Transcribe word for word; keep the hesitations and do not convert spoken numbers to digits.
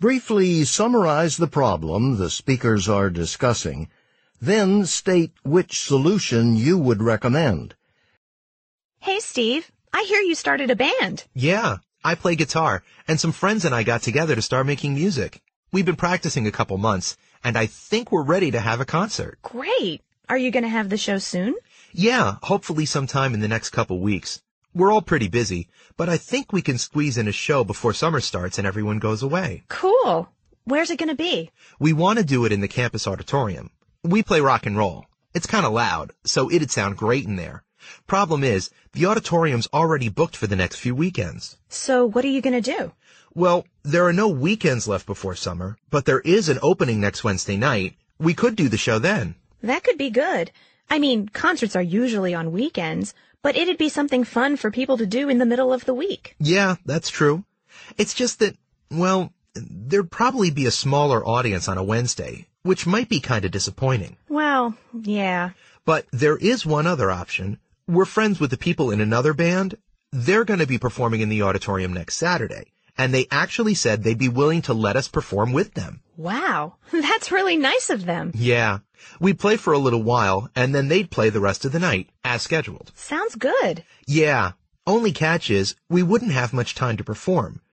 Briefly summarize the problem the speakers are discussing, then state which solution you would recommend. Hey, Steve, I hear you started a band. Yeah, I play guitar, and some friends and I got together to start making music. We've been practicing a couple months, and I think we're ready to have a concert. Great. Are you going to have the show soon? Yeah, hopefully sometime in the next couple weeks. We're all pretty busy, but I think we can squeeze in a show before summer starts and everyone goes away. Cool. Where's it going to be? We want to do it in the campus auditorium. We play rock and roll. It's kind of loud, so it'd sound great in there. Problem is, the auditorium's already booked for the next few weekends. So what are you going to do? Well, there are no weekends left before summer, but there is an opening next Wednesday night. We could do the show then. That could be good. I mean, concerts are usually on weekends, but it'd be something fun for people to do in the middle of the week. Yeah, that's true. It's just that, well, there'd probably be a smaller audience on a Wednesday, which might be kind of disappointing. Well, yeah. But there is one other option. We're friends with the people in another band. They're going to be performing in the auditorium next Saturday, and they actually said they'd be willing to let us perform with them. Wow, that's really nice of them. Yeah. We'd play for a little while, and then they'd play the rest of the night, as scheduled. Sounds good. Yeah. Only catch is, we wouldn't have much time to perform.